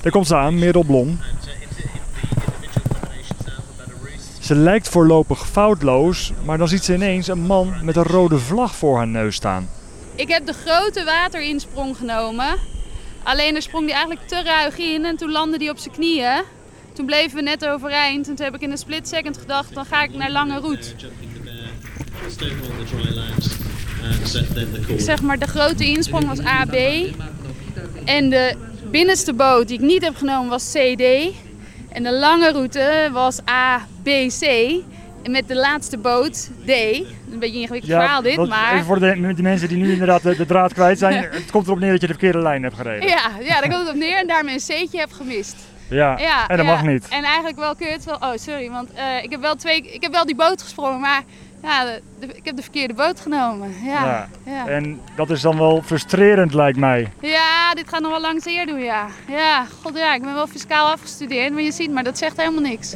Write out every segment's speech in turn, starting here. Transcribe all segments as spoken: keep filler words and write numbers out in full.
Daar komt ze aan, Merel Blom. Ze lijkt voorlopig foutloos, maar dan ziet ze ineens een man met een rode vlag voor haar neus staan. Ik heb de grote waterinsprong genomen. Alleen daar sprong hij eigenlijk te ruig in en toen landde hij op zijn knieën. Toen bleven we net overeind en toen heb ik in een split second gedacht, dan ga ik naar lange route. Zeg maar, de grote insprong was A B en de binnenste boot die ik niet heb genomen was C D. En de lange route was A B C en met de laatste boot D. Een beetje een ingewikkeld ja, verhaal dit, dat, maar... Even voor de, de mensen die nu inderdaad de, de draad kwijt zijn. Het komt erop neer dat je de verkeerde lijn hebt gereden. Ja, ja, daar komt het op neer en daarmee een C'tje heb gemist. Ja, ja en dat ja. mag niet. En eigenlijk wel kut. Wel, oh, sorry, want uh, ik, heb wel twee, ik heb wel die boot gesprongen, maar ja, de, de, ik heb de verkeerde boot genomen. Ja, ja. Ja. En dat is dan wel frustrerend, lijkt mij. Ja, dit gaat nog wel lang zeer doen, ja. Ja, god ja, ik ben wel fiscaal afgestudeerd, maar je ziet, maar dat zegt helemaal niks.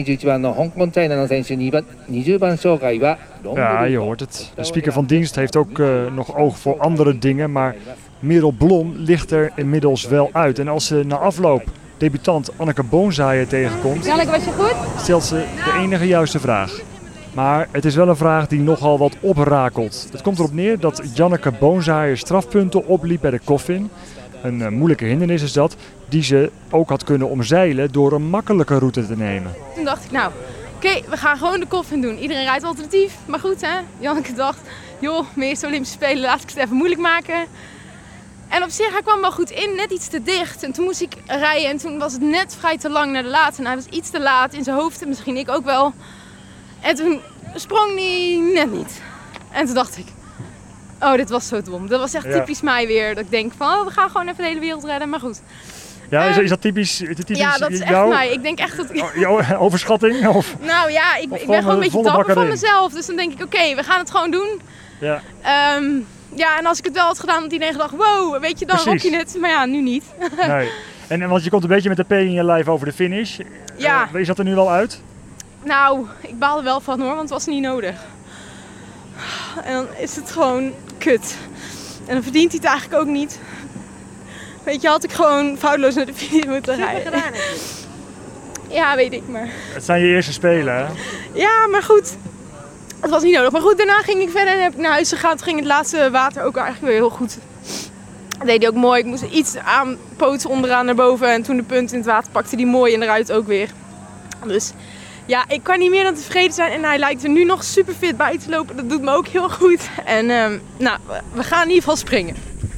Ja, je hoort het. De speaker van dienst heeft ook uh, nog oog voor andere dingen, maar Merel Blom ligt er inmiddels wel uit. En als ze na afloop debutant Anneke Boonzaaier tegenkomt, Janneke, was je goed? Stelt ze de enige juiste vraag. Maar het is wel een vraag die nogal wat oprakelt. Het komt erop neer dat Janneke Boonzaaier strafpunten opliep bij de Coffin. Een uh, moeilijke hindernis is dat, die ze ook had kunnen omzeilen door een makkelijke route te nemen. Toen dacht ik, nou, oké, okay, we gaan gewoon de Coffin doen. Iedereen rijdt alternatief, maar goed hè. Janneke dacht, joh, mijn eerste Olympische Spelen, laat ik het even moeilijk maken. En op zich, hij kwam wel goed in, net iets te dicht. En toen moest ik rijden en toen was het net vrij te lang naar de laatste. En hij was iets te laat in zijn hoofd en misschien ik ook wel. En toen sprong hij net niet. En toen dacht ik, oh, dit was zo dom. Dat was echt ja. typisch mij weer. Dat ik denk van, oh, we gaan gewoon even de hele wereld redden, maar goed. Ja, is, is dat typisch, is dat typisch ja, dat is echt jou? mij. Ik denk echt dat... Jouw overschatting? Of? Nou ja, ik, ik ben gewoon een beetje dapper van mezelf. Dus dan denk ik, oké, okay, we gaan het gewoon doen. Ja. Um, ja, en als ik het wel had gedaan, had iedereen gedacht, wow, weet je, dan rock je het. Maar ja, nu niet. Nee. En, en want je komt een beetje met de P in je lijf over de finish. Ja. Uh, is dat er nu wel uit? Nou, ik baal er wel van hoor, want het was niet nodig. En dan is het gewoon kut. En dan verdient hij het eigenlijk ook niet. Weet je, had ik gewoon foutloos naar de finish moeten rijden. Super gedaan, heb je. Ja, weet ik maar. Het zijn je eerste Spelen, hè? Ja, maar goed. Het was niet nodig. Maar goed, daarna ging ik verder en heb ik naar huis gegaan. Toen ging het laatste water ook eigenlijk weer heel goed. Dat deed hij ook mooi. Ik moest iets aanpootsen onderaan naar boven. En toen de punt in het water pakte hij mooi en eruit ook weer. Dus ja, ik kan niet meer dan tevreden zijn. En hij lijkt er nu nog super fit bij te lopen. Dat doet me ook heel goed. En um, nou, we gaan in ieder geval springen.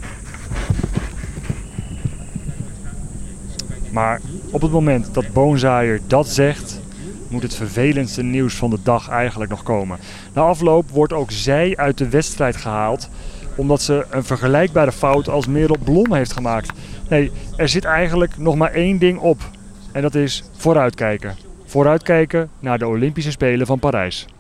Maar op het moment dat Boonzaaier dat zegt, moet het vervelendste nieuws van de dag eigenlijk nog komen. Na afloop wordt ook zij uit de wedstrijd gehaald, omdat ze een vergelijkbare fout als Merel Blom heeft gemaakt. Nee, er zit eigenlijk nog maar één ding op. En dat is vooruitkijken. Vooruitkijken naar de Olympische Spelen van Parijs.